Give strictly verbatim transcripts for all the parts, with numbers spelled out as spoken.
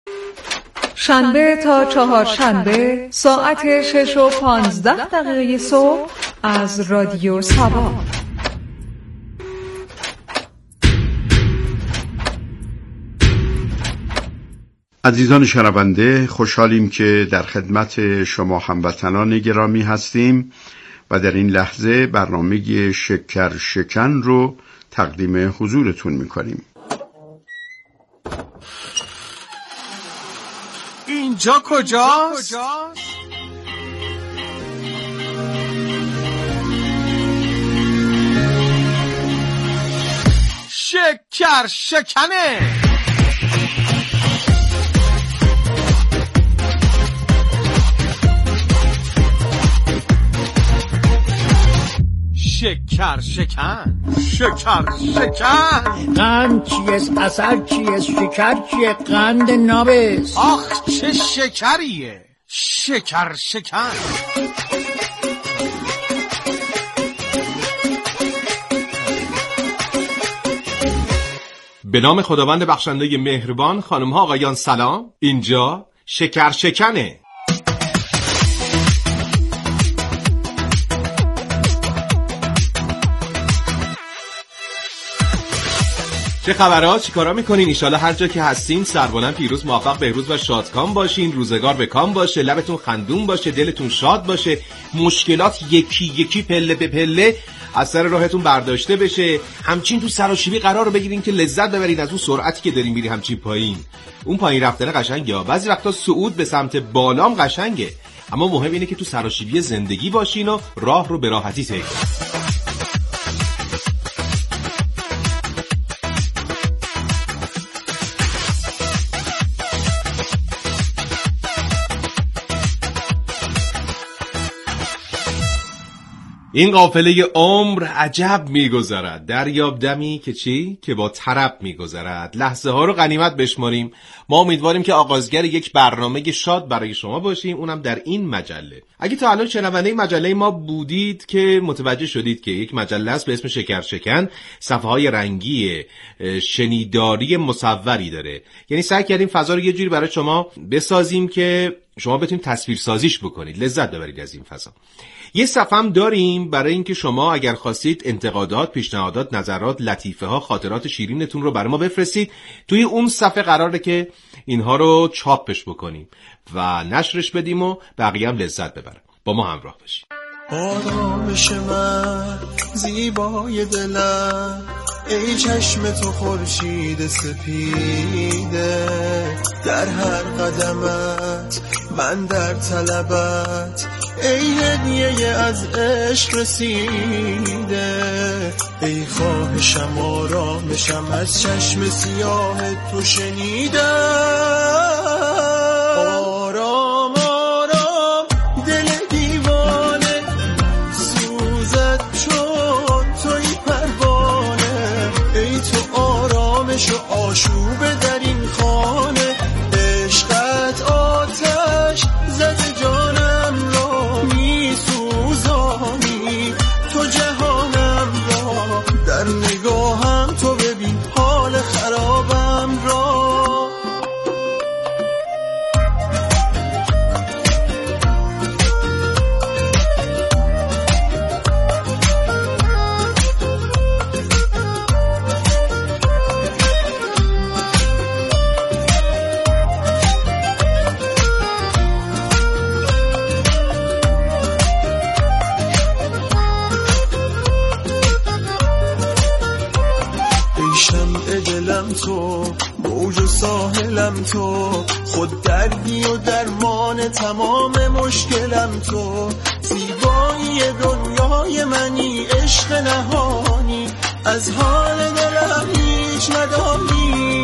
شنبه تا چهارشنبه ساعت شش و پانزده دقیقه صبح از رادیو سبا. عزیزان شنونده، خوشحالیم که در خدمت شما هموطنان گرامی هستیم و در این لحظه برنامه شکر شکن رو تقدیم حضورتون میکنیم. اینجا کجاست؟ شکر شکنه. شکر شکن، شکر شکن. قند چیست؟ عسل چیست؟ شکر چیه؟ قند نابست. آخ چه شکریه. شکر شکن. به نام خداوند بخشنده مهربان. خانم ها آقایان سلام. اینجا شکر شکنه. چه خبرات؟ چی کارا میکنین؟ ایشالا هر جا که هستین سربلند پیروز موفق بهروز و شادکام باشین، روزگار به کام باشه، لبتون خندون باشه، دلتون شاد باشه، مشکلات یکی یکی پله به پله از سر راهتون برداشته بشه، همچین تو سراشیبی قرار رو بگیرین که لذت ببرین از اون سرعتی که دارین میری همچین پایین. اون پایین رفتن قشنگه، بعضی وقتا صعود به سمت بالام قشنگه، اما مهم اینه که تو سراشیبی زندگی باشین و راه رو به راحتی طی کنین. این قافله عمر عجب میگذرد، دریاب دمی که چی؟ که با طرب میگذرد. لحظه ها رو غنیمت بشماریم. ما امیدواریم که آغازگر یک برنامه شاد برای شما باشیم، اونم در این مجله. اگه تا الان شنونده مجله ما بودید که متوجه شدید که یک مجله است به اسم شکر شکن، صفحه های رنگی شنیداری مصوری داره. یعنی سعی کردیم فضا رو یه جوری برای شما بسازیم که شما بتونید تصویر سازیش بکنید، لذت ببرید از این فضا. یه صفحه هم داریم برای اینکه شما اگر خواستید انتقادات، پیشنهادات، نظرات، لطیفه ها، خاطرات شیرینتون رو برای ما بفرستید. توی اون صفحه قراره که اینها رو چاپش بکنیم و نشرش بدیم و بقیه هم لذت ببرن. با ما همراه باشید. آرامش من، زیبای دلم، ای چشم تو خورشید سپیده، در هر قدمت من در طلبت، ای هدیه از عشق رسیده، ای خواهشم آرامشم از چشم سیاه تو شنیدم. آرام آرام دل دیوانه سوزد چون توی پروانه، ای تو آرامش و آشوب در این خانه، عشقت آتش زده جانم را می سوزانی، تو جهانم را در نگاهم، تو ببین حال خرابم را. تو موج و ساحلم، تو خود دردی و درمان تمام مشکلم، تو زیبایی دنیای منی، عشق نهانی، از حال دلم هیچ ندانی.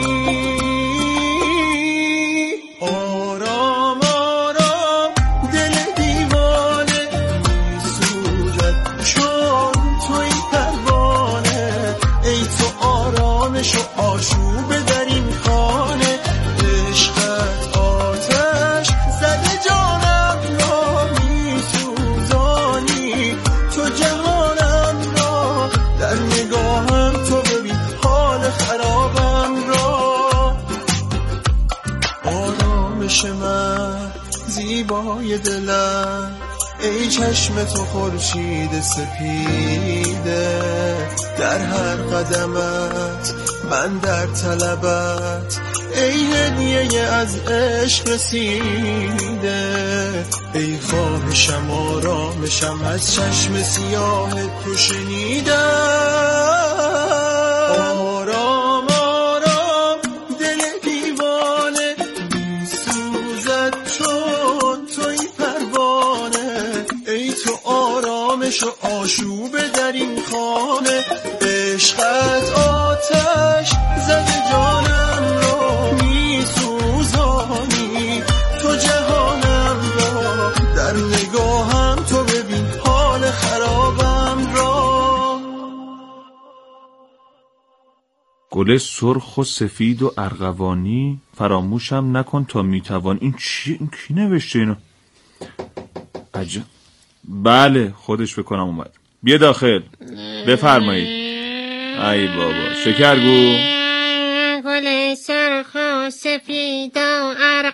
آرام آرام دل دیوانه میسوزد چون توی پروانه، ای تو آرامش و آشوب در این خانه، عشقت آتش زده جانم را میسوزانی، تو جهانم را در نگاهم، تو ببین حال خرابم را. بالش من زیبای دلم، ای چشم تو خورشید سپیده، در هر قدمت من در طلبت، ای هدیه از عشق رسیده، ای خواهشم آرامشم از چشم سیاه تو شنیدم. آرام آرام دل دیوانه میسوزد چون توی پروانه، ای تو آرامش و آشوب در این خانه، عشقت آتش زده جانم را میسوزانی، تو جهانم را در نگاهم، تو ببین حال خرابم را. گل سرخ و سفید و ارغوانی، فراموشم نکن تا میتوان. این چی؟ این کی نوشته اینو؟ عجب. بله خودش بکنم اومد. بیا داخل بفرمایید. ای بابا شکرگو. گل سرخ و سفید و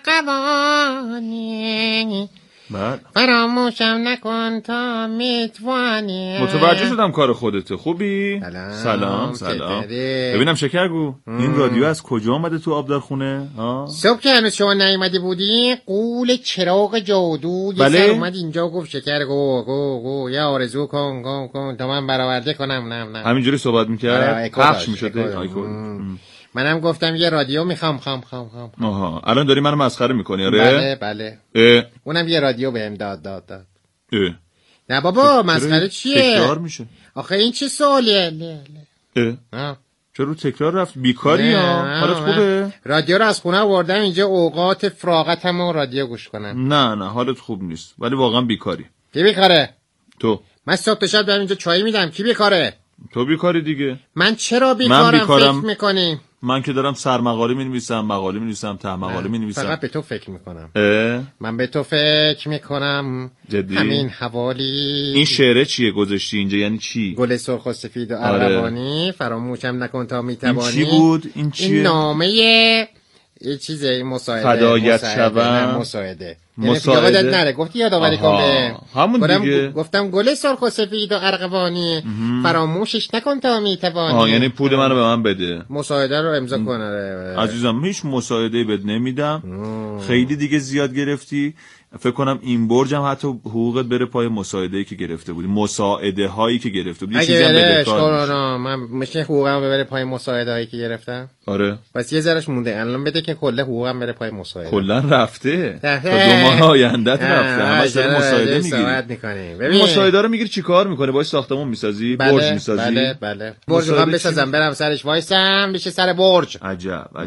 ارغوانی، بله فراموشم نکن تا میتوانی. متوجه شدم کار خودته. خوبی؟ سلام سلام سلام. چطوری؟ ببینم شکرگو این رادیو از کجا آمده تو آبدارخونه؟ ها؟ صبح که هنوز شما نیومده بودی قول چراغ جادو یه بله؟ سر اومد اینجا گفت شکرگو گو گو یه آرزو کن کن کن تا من برآورده کنم. نم نم همینجوری صحبت میکرد؟ آره، پخش اکو میشده؟ داشت، اکو. منم گفتم یه رادیو میخوام خام خام خام. آها الان داری منو مسخره میکنی؟ آره بله بله. اه. اونم یه رادیو بهم داد داد داد. اه. نه بابا مسخره چیه؟ تکرار میشه. آخه این چه سوالیه؟ له له. اه. چرا تکرار رفت؟ بیکاری ها؟ حالت خوبه؟ رادیو رو از خونه آوردم اینجا اوقات فراغتمو رادیو گوش کنم. نه نه حالت خوب نیست ولی واقعا بیکاری. کی بیکاره؟ تو. من صبح تا شب دارم اینجا چای میدم. کی بیکاره؟ تو بیکاری دیگه. من چرا بیکارم؟ من بیکارم. فکر میکنی؟ من که دارم سرمقاله مینویسم، مقاله مینویسم، ته مقاله مینویسم. فقط به تو فکر میکنم. اه؟ من به تو فکر میکنم. جدی؟ همین حوالی. این شعره چیه گذاشتی اینجا؟ یعنی چی؟ گل سرخ و سفید و آره. ارغوانی، فراموشم نکن تا میتوانی. این چی بود؟ این چیه؟ این نامه یه چیزه، این مساعده. فدایت مساعده. شوم. نه مساعده. مساعده. یعنی یادت نره گفتی یادآوری کن به همون دیگه. گفتم گل سرخ و سفید و ارغوانی، فراموشش نکن تا میتوانی. آه یعنی پول منو به من بده. مساعده رو امضا کن. آره عزیزم هیچ مساعده‌ای بهت نمیدم. خیلی دیگه زیاد گرفتی. فکر کنم این برجم حتی حقوقت بره پای مساعده‌ای که گرفته بودی، مساعده هایی که گرفته بودی. اگه بره اشکال من میشه حقوقم بره پای مساعده هایی که گرفتم. آره بس یه ذرهش مونده الان بده که کل حقوقم بره پای مساعده. کلا رفته تا دو ماه آیندهت رفته. همش داره مساعده میگیری. ببین مساعده رو میگیری چیکار میکنه؟ باید ساختمون میسازی؟ بله، برج میسازی؟ بله بله. برج رو هم بسازم برم سرش وایسم بشه سر برج. عجب عجب.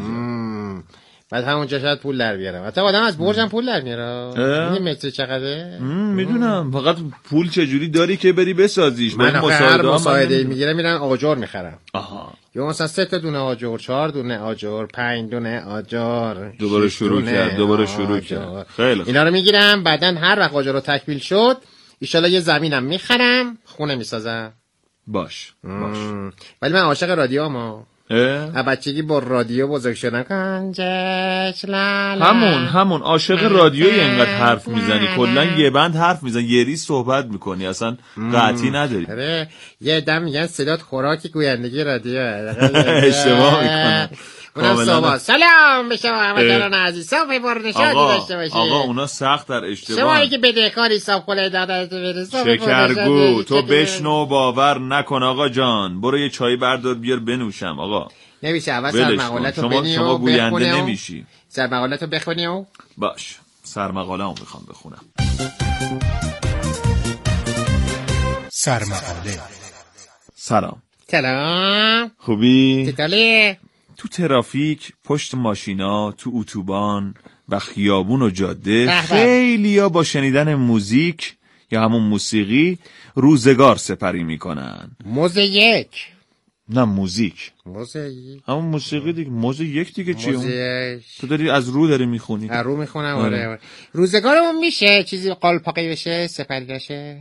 بعد همونجا شاید پول در بیارم. حتی آدم از برجم پول در میاره. این متر چقدره؟ میدونم فقط پول چجوری داری که بری بسازیش؟ من هر مساعده میگیرم میرن آجر میخرم. آها یا مثلا سه تا دونه آجر، چهار دونه آجر، پنج دونه آجر. دوباره شروع کرد دوباره شروع کرد. خیلی اینا رو میگیرم بعدن هر وقت آجر رو تکمیل شد ان یه زمینم میخرم خونه میسازم. باش باش. ولی من عاشق رادیوام. اه؟ بچگی با رادیو بزرگ شدم. کنجش لالا. همون همون عاشق رادیویی انقدر حرف میزنی، کلا یه بند حرف میزنی، یه ریز صحبت میکنی، اصلا قطعی نداری. آره یه دم میگن صدات خوراکی گویندگی رادیو. اشتباه میکنن. اونم صبح سلام به شما همکاران عزیز، صبح پرنشاطی داشته باشید. آقا اونا سخت در اشتباه. شمایی که بدهکاری صاحب خله دادت برید. شکرگو تو بشنو باور نکن آقا جان. برو یه چای بردار بیار بنوشم آقا. نمیشه اول سرمقالتو بنی و شما گوینده نمیشی. سرمقالتو بخونی و باش سرمقاله‌مو میخوام بخونم. سرمقاله. سلام. سلام. خوبی؟ چطوری؟ تو ترافیک، پشت ماشینا، تو اتوبان و خیابون و جاده خیلیا با شنیدن موزیک یا همون موسیقی روزگار سپری میکنن. موزیک. نه موزیک. موزیک همون موسیقی دیگه. موزیک دیگه چیه؟ موزیک. تو داری از رو داری میخونی. از رو میخونم. آره. روزگارمون میشه چیزی قالپاقی بشه، سپری بشه؟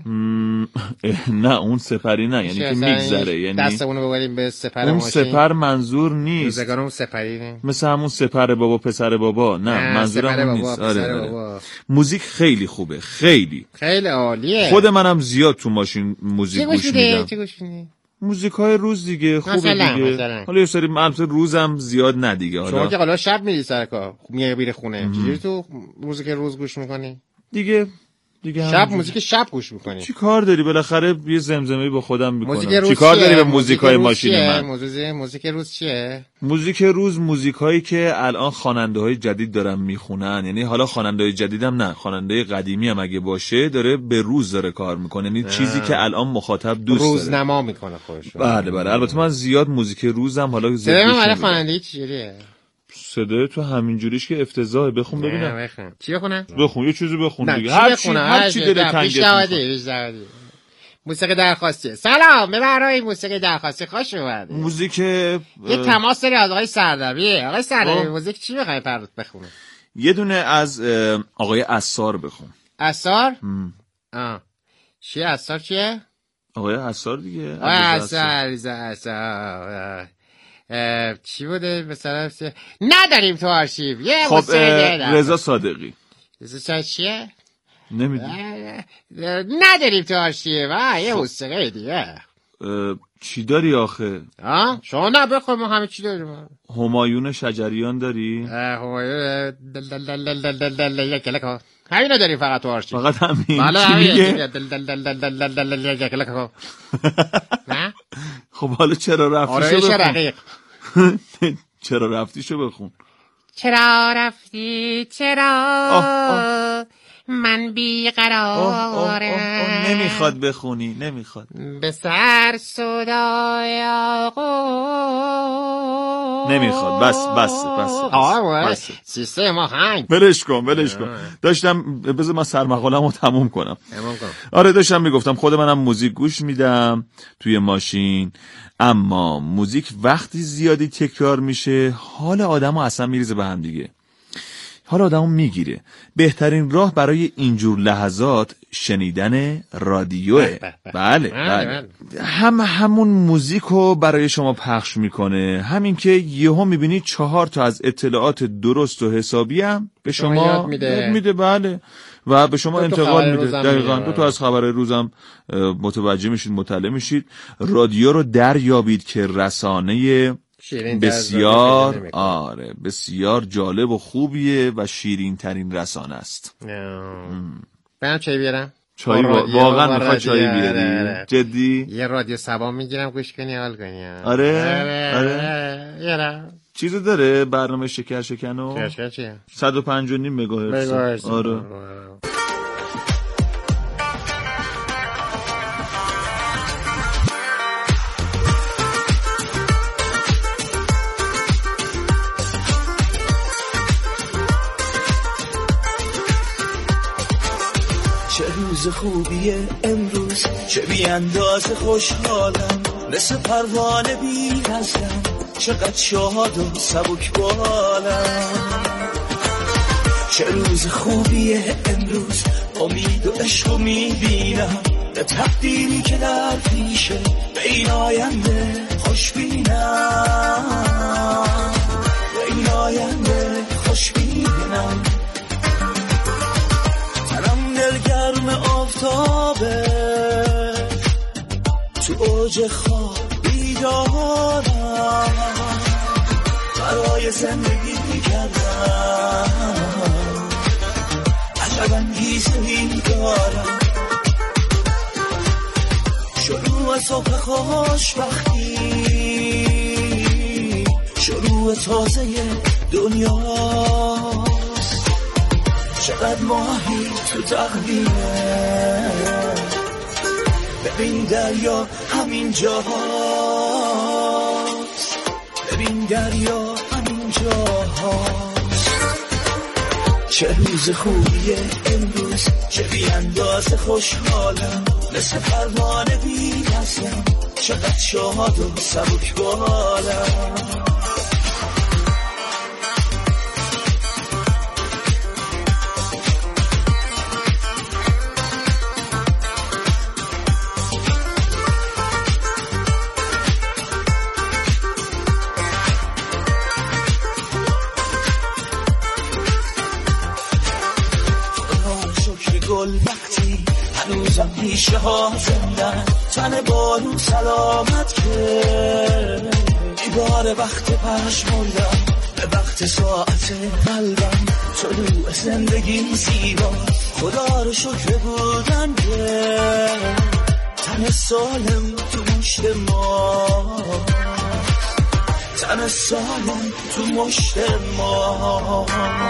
نه اون سپری نه، یعنی که میگذره، یعنی دستمونو ببریم به سپر اون ماشین. سپر منظور نیست. روزگارمون سپری نه. مثل همون سپر بابا پسر بابا. نه, نه منظورم اون نیست. آره, آره. موزیک خیلی خوبه، خیلی خیلی عالیه. خود منم زیاد تو ماشین موزیک گوش میدم. چی گوش میدی؟ موزیکای روز دیگه خوبه مثلا، دیگه. مثلا. حالا یه سری البته روزم زیاد نه دیگه. حالا شما که حالا شب میری سر کار، میای بیره خونه، چجوری تو موزیک روز گوش میکنی؟ دیگه دیگه شب موزیک شب گوش میکنی. چی کار داری؟ بالاخره یه زمزمه‌ای با خودم میکنم. چی کار داری به موزیکای ماشین من؟ موزیک موزیک روز چیه؟ موزیک روز موزیکایی که الان خواننده‌های جدید دارن میخونن، یعنی حالا خواننده‌های جدیدم نه، خواننده قدیمی هم اگه باشه داره به روز داره کار میکنه، یعنی چیزی که الان مخاطب دوست داره. روزنما میکنه خودش. بله بله. البته من زیاد موزیک روزم حالا زیاد گوش میدم. خواننده چجوریه؟ صدای تو همین جوریش که افتضاحه. بخون ببینم. بخون. چی بخونم؟ بخون یه چیزی بخون دیگه. هر چی هر چی دلت تنگت می‌کنه. موسیقی درخواستی. سلام، به برای موسیقی درخواستی خوش اومدید. موزیک یه تماس داری از آقای سردبی. آقای سردبی موزیک چی می‌خوای پرت بخونه؟ یه دونه از آقای عصار بخون. عصار؟ آه. چیه عصار چیه؟ آقای عصار دیگه. آقای عصار عصار. چی بوده مثلا؟ نداریم تو آرشیو. یه خب رضا صادقی. رضا چیه؟ نمیدونم. نداریم تو آرشیو. وای یه موسیقی دیگه. چی داری آخه؟ ها؟ شما نه بخور، ما همه چی داریم. همایون شجریان داری؟ همایون دل دل دل دل دل دل دل کلک. همین داریم فقط تو آرشیو. فقط همین. بله همین. دل دل دل دل دل دل دل کلک. نه؟ خب حالا چرا رفتی شو بخون؟ چرا رفتی شو بخون؟ چرا رفتی چرا من بیقرارم. نمیخواد بخونی، نمیخواد. به سر صدای آقا نمیخواد. بس بس بس بس سیستم آهنگ بلش کن بلش کن. داشتم بذار من سرمقاله‌مو تموم کنم. آره داشتم میگفتم خود منم موزیک گوش میدم توی ماشین، اما موزیک وقتی زیادی تکرار میشه حال آدمو اصلا میریزه به هم دیگه. حالا آدمو میگیره. بهترین راه برای اینجور لحظات شنیدن رادیوه. بله بله. هم همون موزیکو برای شما پخش میکنه، همین که یهو میبینی چهار تا از اطلاعات درست و حسابی هم به شما میده. میده بله. و به شما انتقال میده. دقیقاً دو تا از خبرهای روزم متوجه میشید، مطلع میشید. رادیو رو دریابید که رسانه بسیار آره بسیار جالب و خوبیه و شیرین ترین رسانه است. برم چای بیارم؟ چای واقعا میخوای چای بیاری؟ جدی؟ یه رادیو سبا میگیرم گوش کنی حال کنی. آره آره یارا چیزو داره برنامه شکر شکنو؟ شکر چیه؟ صد و پنج و نیم مگاهرتز. آره چه روز خوبیه امروز، چه بی اندازه خوشحالم، مثل پروانه بی نزدم، چقدر شاد و سبک بالم. چه روز خوبیه امروز، امید و عشق رو میبینم، به تقدیری که در پیشه، به این آینده خوش بینم، به این آینده خوش بینم. دلگرم آفتابه، تو اوج خواب بیدارم، برای زندگی کردم، عجب انگیزه می‌دارم. شروع صبح خوشبختی، شروع تازه دنیا، چقدر ماهی تو تقدیره، ببین دریا همین جاست، ببین دریا همین جاست. چه روز خوبیه امروز، چه بی اندازه خوشحالم، مثل پروانه بی نزدم، چقدر شاد و سبک بالم. گل وقتی هنوزم ریشه ها زندن، تن بارون سلامت که ایبار وقت پشمردم به وقت ساعت قلبم. طلوع زندگی زیبا خدا رو شکر بودن که تن سالم تو مشت ما، تن سالم تو مشت ما.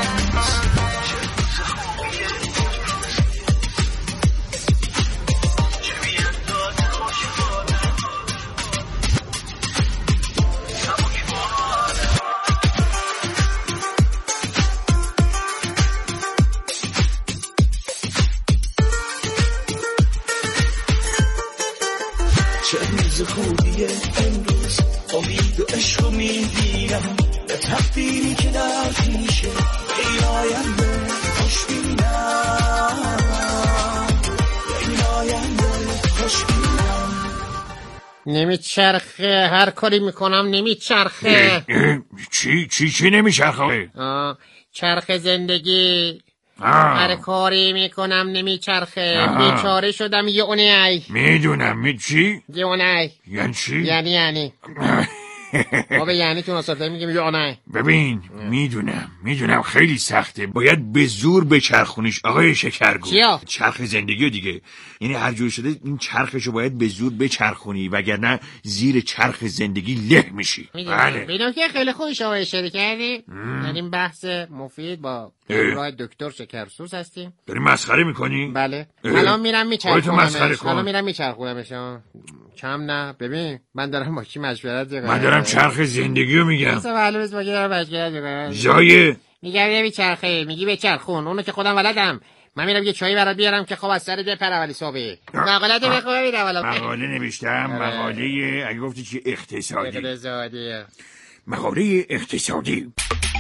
چه روز خوبیه امروز، امید و عشق رو میبینم به تقدیری که در پیشه، به این آینده خوش بینم، به این آینده خوش بینم. نمیچرخه، هر کاری میکنم نمیچرخه. چی چی چی نمیچرخه؟ چرخ زندگی. هر کاری میکنم نمیچرخه، بیچاره شدم یه اونی. میدونم می چی؟ یه اونی یعنی چی؟ یعنی یعنی ما به یعنی تو نصاته میگیم یه اونی. ببین میدونم میدونم خیلی سخته، باید به زور بچرخونیش آقای شکرگو. چیا؟ چرخ زندگی دیگه، یعنی هر جور شده این چرخشو باید به زور بچرخونی وگرنه زیر چرخ زندگی له میشی. بله ببینم که خیلی خوب شما اشاره کردی. در این بحث مفید با راه دکتر شکرسوز هستیم. داری مسخره میکنی؟ بله. الان میرم میچرخونمش. الان میرم میچرخونمش. کم نه. ببین من دارم با کی مشورت میکنم؟ من دارم چرخ زندگیو میگم. مثلا معلومه با کی دارم مشورت میکنم. زایه میگم نمیچرخه، میگی بچرخون. اونو که خودم ولدم. من میرم یه چایی برات بیارم که خب از سر ده پر اولی صبح. مقاله تو بخون ببینم والا. مقاله نوشتم، مقاله اگه گفتی چی اقتصادی. اقتصادی. مقاله اقتصادی.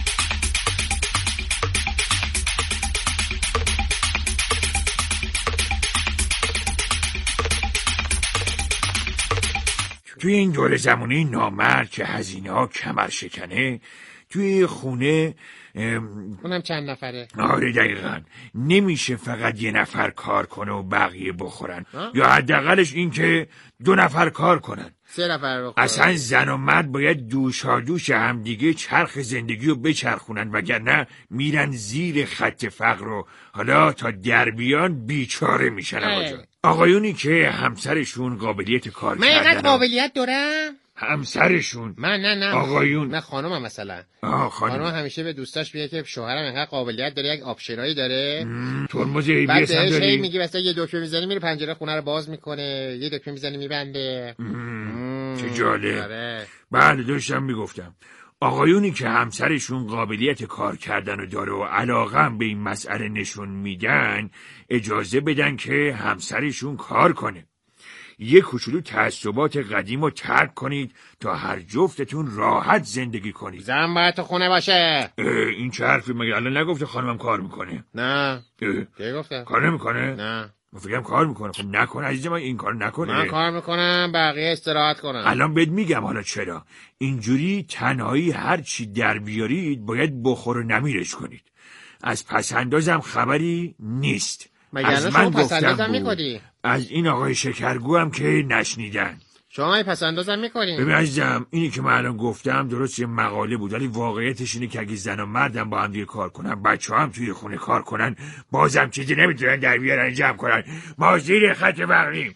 توی این دور زمانی نامرد که هزینه ها کمر شکنه، توی خونه اونم چند نفره. آره دقیقا، نمیشه فقط یه نفر کار کنه و بقیه بخورن آه؟ یا حداقلش این که دو نفر کار کنن، سه نفر بخورن. اصلا زن و مرد باید دوشادوش هم دیگه چرخ زندگی رو بچرخونن وگرنه میرن زیر خط فقر رو حالا تا دربیان بیچاره میشن. آقا آقایونی که همسرشون قابلیت کار من کردن. من اینقدر قابلیت دارم؟ همسرشون. من نه نه آقایون. من خانومم مثلا. آه خانوم. خانوم همیشه به دوستاش میگه که شوهرم اینقدر قابلیت داره، یک آپشنایی داره، ترمز ای بی اس هم داره. بعد میگه مثلا یه دکمه میزنی میره پنجره خونه رو باز میکنه، یه دکمه میزنی میبنده. چه جالب. بله داشتم میگفتم آقایونی که همسرشون قابلیت کار کردن و داره و علاقه به این مسئله نشون میدن، اجازه بدن که همسرشون کار کنه. یه کوچولو تعصبات قدیم رو ترک کنید تا هر جفتتون راحت زندگی کنید. زن باید تو خونه باشه. این چه حرفی؟ مگه الان نگفته خانمم کار میکنه؟ نه. کی گفته؟ کار نمیکنه؟ نه. من فکرم کار میکنه. خب نکنه عزیز من، این کار نکنه. من کار میکنم، بقیه استراحت کنم. الان بهت میگم حالا چرا. اینجوری تنهایی هر چی در بیارید باید بخور و نمیرش کنید. از پسندازم خبری نیست. از من گفتم میکنی؟ از این آقای شکرگو هم که نشنیدن. شما پسندازم میکنی؟ ببین عزیزم، اینی که من الان گفتم درست یه مقاله بود، ولی واقعیتش اینه که اگه زن و مردم با هم دیگه کار کنن، بچه هم توی خونه کار کنن، بازم چیزی نمیتونن در بیارن جمع کنن. ما زیر خط فقریم.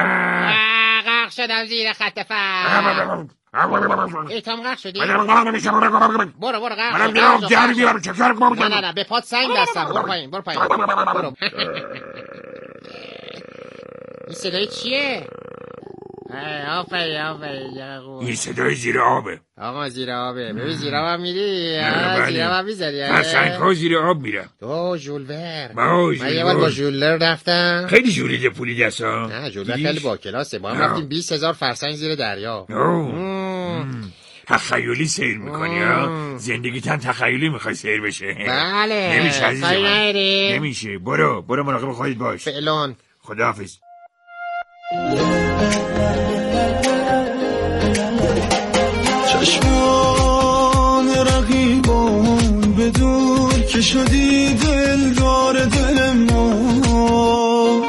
غرق شدم زیر خط فقر. ای تام غرق شدی؟ برو برو غرق شد. نه نه نه به پات سنگ دستم. برو پایین برو پایین برو. این صدای چیه؟ آفرین آفرین خوب. این صدای زیر آبه. آقا زیر آبه. ببین زیر آب هم میری؟ بله. زیر آب هم میزنی؟ فرسنگ ها زیر آب میرم. تو ژولور. من یه بار با ژولور رفتم. خیلی ژولیده پولی دستا. نه ژولور خیلی با کلاسه. با هم رفتیم بیست هزار فرسنگ زیر دریا. تخیلی سیر میکنی ها؟ زندگیت هم تخیلی میخوای سیر بشه؟ بله. نمیشه عزیز من. نمیشه. برو برو مراقب خودت باش. فعلان. خداحافظ. چشمان رقیبان به دور که شدی دلدار دل ما،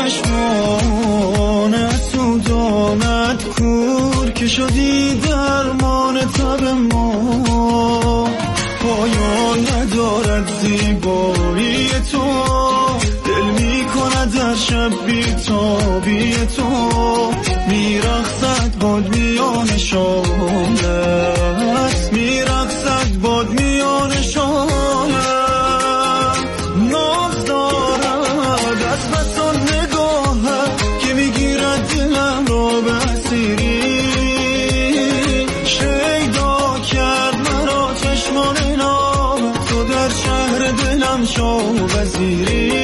چشمان اسودانت کور که شدی درمان تب ما. پایان ندارد زیبایی تو، دل می کند در شب بی‌تابی تو. میرقصد باد میان شامت، میرقصد باد میان شامت. ناز دارد از بس آن نگاهت که میگیرد دلم را به اسیری. شیدا کرد مرا چشمان نامت، تو در شهر دلم شاه وزیری.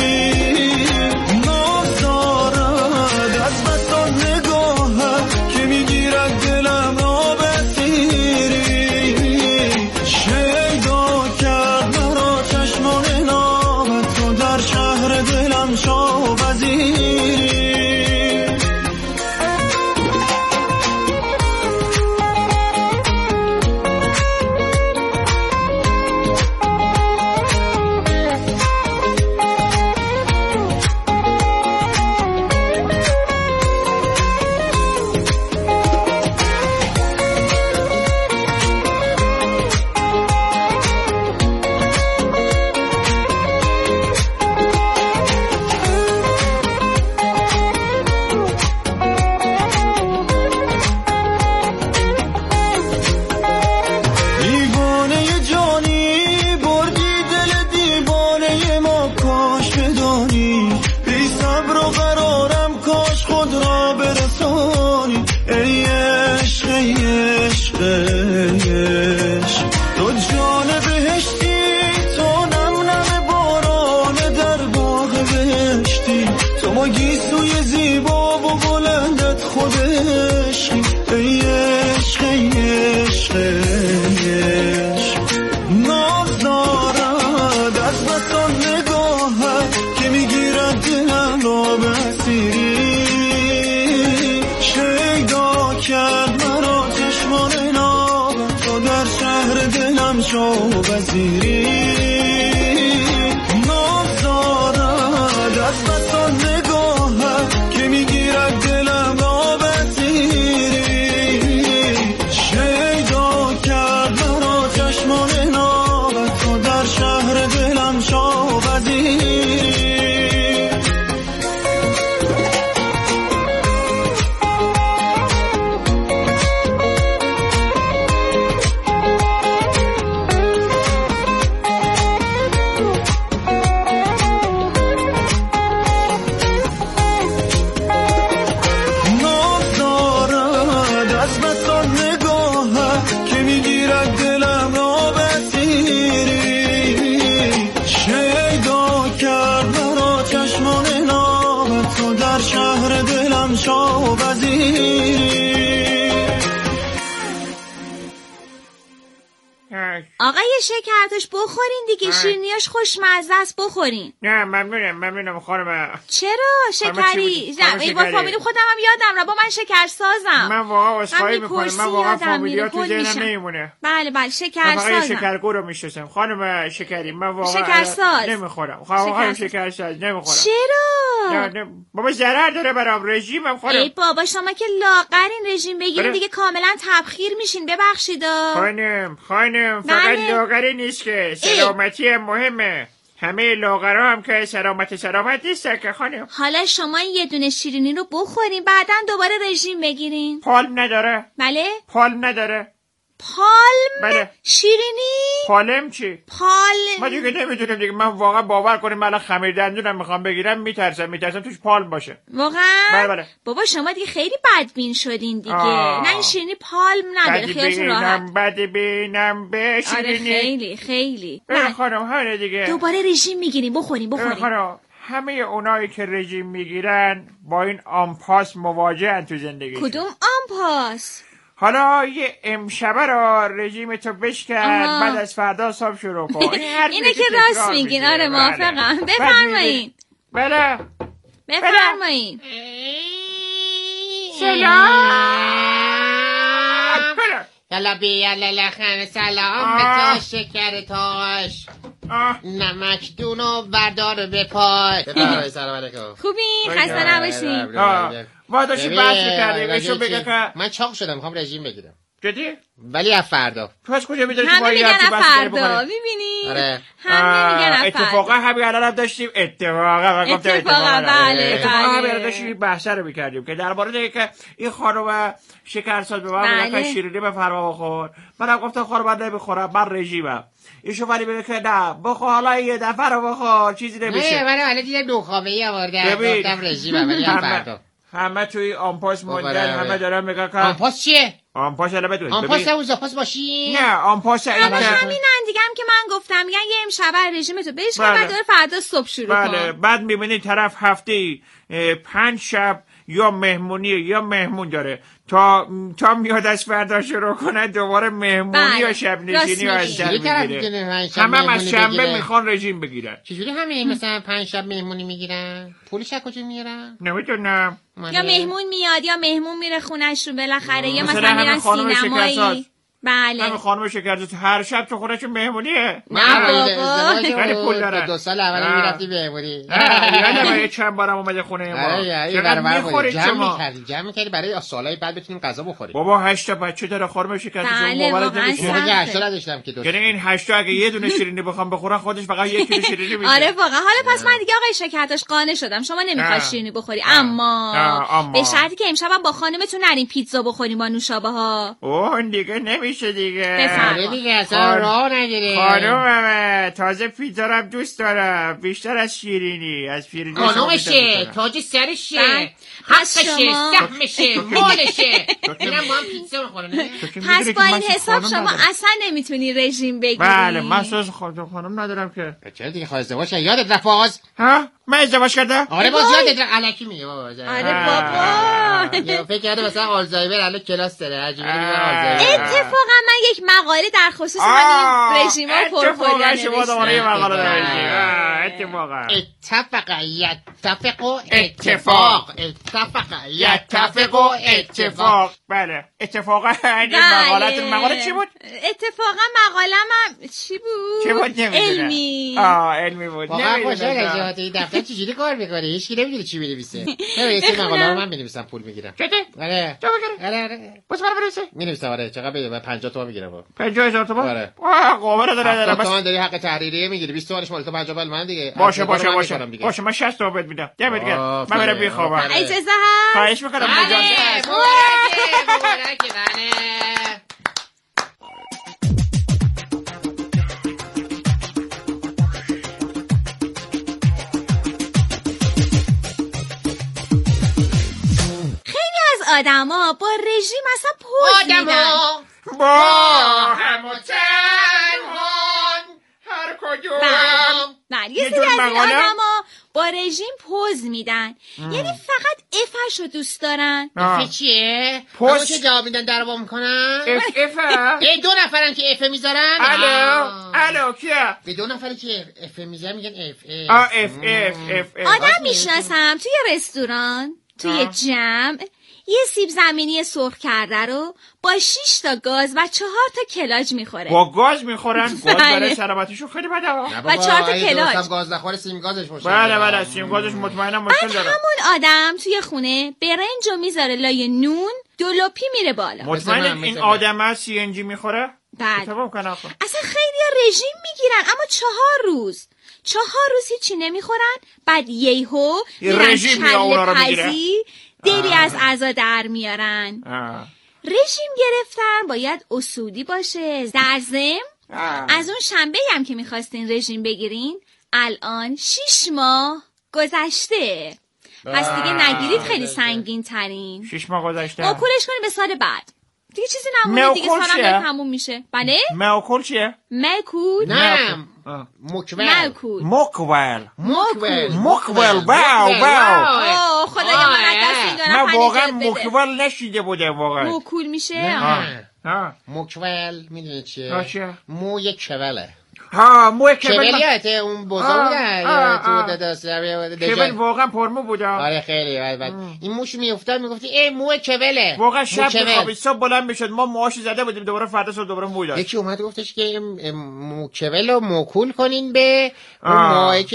آقای شکرتش بخورین دیگه، شیرینیاش خوشمزه است، بخورین. نه ممنونم ممنونم خانم. چرا شکری؟ ای با فامیلی خودم هم یادم را، با من شکر سازم. من واقعا عذرخواهی میکنم، من واقعا فامیلیات تو ذهنم نمیمونه. بله بله شکر سازم. من شکرگو رو میشناسم خانم شکری، من واقعا شکر ساز نمیخورم. خانم شکر ساز نمیخورم. چرا؟ نه نه بابا ضرر داره برام، رژیمم خانم. ای بابا شما که لاغرین، رژیم بگیرین دیگه کاملا تبخیر میشین، ببخشید. خانم خانم فقط لاغری نیست که سلامتی هم مهمه. همه لاغرا هم که سلامت سلامت نیستن که خانم. حالا شما یه دونه شیرینی رو بخورین، بعدن دوباره رژیم بگیرین. پال نداره؟ بله؟ پال نداره؟ پالم. بله. شیرینی. پالم چی؟ پالم. ما دیگه نمیدونم دیگه. من واقعا باور کنیم من خمیر دندونم میخوام بگیرم میترسم میترسم توش پالم باشه. واقعا؟ بله بله. بابا شما دیگه خیلی بدبین شدین دیگه. آه. نه این شیرینی پالم نداره، خیالتون راحت. بد بینم به شیرینی. آره خیلی خیلی. نه خانم همینه دیگه. دوباره رژیم میگیریم، بخوریم بخوریم. خانم همه اونایی که رژیم میگیرن با این آمپاس مواجهن تو زندگی. کدوم آمپاس؟ حالا یه امشبه را رژیم تو بشکن بعد از فردا صبح شروع کن. اینه که راست میگین. آره موافقم. بفرمایین. بله بفرمایین. سلام. یالا بی یالا لخن سلام به تا شکر تاش نمک دونو بردار به پای. بفرمایید. سلام علیکم. خوبی؟ خسته نباشین. ما داشتیم بحث می‌کردیم ایشون بگه که من چاق شدم میخوام رژیم بگیرم. جدی؟ ولی از فردا. تو از کجا می‌دونی همه میگن از فردا؟ می‌بینی؟ آره. همه میگن از فردا. اتفاقا همین الان داشتیم اتفاقا اتفاقا بله اتفاقا همین داشتیم بحث رو می‌کردیم که درباره اینکه این خانم شکرساز به من میگه شیرینی به فرما بخور. منم گفتم خانم من نمیخورم من رژیمم. ایشون ولی میگه که نه بخور حالا یه دفعه رو بخور چیزی نمیشه. نه من حالا دیدم نوخامه‌ای آورده گفتم رژیمم ولی از فردا. همه توی آمپاس موندن همه دارن میگن که آمپاس چیه؟ آمپاس الان بدون. آمپاس اون زاپاس ماشین؟ نه آمپاس همه همینن دیگه هم که من گفتم میگن یه امشب رژیمتو بشکن بعد داره فردا صبح شروع کن. بله بعد میبینی طرف هفته پنج شب یا مهمونی یا مهمون داره تا تا میاد از فردا شروع کنه دوباره مهمونی یا شب نشینی از در میگیره. همه از شنبه میخوان رژیم بگیرن. چجوری همه مثلا پنج شب مهمونی میگیرن؟ پولش از کجا میارن؟ نمیدونم. یا مهمون میاد یا مهمون میره خونش رو بالاخره یا مثلا میرن سینمایی. بله همه خانم شکرزاد هر شب تو خونه‌شون مهمونیه. نه بابا خیلی پول داره. دو سال اول میرفتی مهمونی. یادم یه چند بارم اومده خونه ما. چقدر میخورید جمع می‌کردی جمع می‌کردی برای سالای بعد بتونیم غذا بخوریم. بابا هشت تا بچه داره خانم شکرزاد باورت نمیشه. من هشت تا نداشتم که دو. یعنی این هشت تا اگه یه دونه شیرینی بخوام بخورن خودش فقط یک کیلو شیرینی میشه. آره واقعا. حالا پس من دیگه آقای شکرتاش قانع شدم شما نمیخواد شیرینی بخوری اما به شرطی که امشب با خانمتون نرین پیتزا بخوریم با نوشابه ها. اوه دیگه نمیشه دیگه. آره دیگه اصلا راه نداره. خانوممه تازه پیتزا رو دوست دارم بیشتر از شیرینی. از شیرینی خانومشه تاج سرشه حقشه سهمشه مالشه. اینم با هم پیتزا میخورن. پس با این حساب شما اصلا نمیتونی رژیم بگیری. بله من سوز خانم ندارم که. چرا دیگه خواهد ازدواج کرد یادت رفت آغاز؟ ها من ازدواج کردم؟ آره باز یادت رفت الکی میگه بابا. آره بابا فکر کرده مثلا آلزایمر الان کلاس داره عجیبه میگه آلزایمر. اتفاقا من یک مقاله در خصوص همین رژیم ها پرپولیان نوشتم. شما دوباره یه مقاله نوشتید. اتفاقا اتفق یتفق اتفاق اتفق یتفق اتفاق. بله اتفاقا این مقالت مقاله چی بود؟ اتفاقا مقاله‌م چی بود؟ چی بود نمیدونم. علمی. آه علمی بود. واقعا خوشحال شدم این دفتر چجوری کار می‌کنه هیچ کی نمی‌دونه چی می‌نویسه. نه یه سری مقاله رو من می‌نویسم پول می‌گیرم. چته؟ آره. چه بگیری؟ آره آره. باز برام بنویسی؟ می‌نویسم آره چقدر بده من پنجاه تومن می‌گیرم. پنجاه هزار تومان؟ آره. واه قابل داره داره بس تومن داری حق تحریریه می‌گیری بیست تومنش مال تو پنجاه تومن من دیگه. باشه باشه باشه. باشه من شصت تومن بهت میدم. دمت گرم. من برم بخوابم. اجازه هست؟ خواهش می‌کنم اجازه هست. مبارکه مبارکه بله. آدما با رژیم اصلا پوز میدن. آدما با هم و تنهان هر کدوم. نه یه سری از این آدما با رژیم پوز میدن یعنی فقط افش رو دوست دارن. اف چیه؟ پوز که جواب میدن در با میکنن اف اف ای دو نفرن که اف میذارن. الو الو کیا؟ به دو نفری که اف میذارن میگن اف اف. آ اف اف اف. آدم میشناسم توی رستوران توی جمع یه سیب زمینی سرخ کرده رو با شش تا گاز و چهار تا کلاج میخوره. با گاز میخورن؟ گاز برای سلامتیشون خیلی بده. و چهار تا کلاج. هم گاز نخوره سیم گازش مشکل داره. بله بله سیم گازش مطمئنم مشکل داره. همون آدم توی خونه برنجو میذاره لای نون دولوپی میره بالا. مطمئنم این آدم از سی ان جی میخوره؟ بله. اصلا خیلی رژیم میگیرن اما چهار روز چهار روز هیچی نمیخورن بعد یهو میرن کله پزی دری از اعضا در میارن. رژیم گرفتن باید اصولی باشه. در ضمن از اون شنبه هم که میخواستین رژیم بگیرین الان شیش ماه گذشته. پس دیگه نگیرید، خیلی سنگین ترین. شیش ماه گذشته. موکولش کنید به سال بعد. دیگه چیزی نمونه دیگه، سالم تموم میشه. بله؟ موکول چیه؟ موکول؟ نه موکول. موکول. موکول. موکول. موکول. واو واو. اوه خدایا من از دست این دارم. من واقعا موکول نشیده بودم واقعا. موکول میشه؟ موکول میدونی چیه؟ چیه؟ موی کوله. ها موی کبل. کبلیته اون بزرگه تو دستاوی کبل واقعا پرمو بوده. آره خیلی. بعد این موش میافتاد میگفتی ای موی کبله. واقعا شب میخوابید صبح بلند میشد ما موهاش زده بودیم دوباره فردا صبح دوباره موی داشت. یکی اومد گفتش که مو کبل رو موکول کنین به اون موی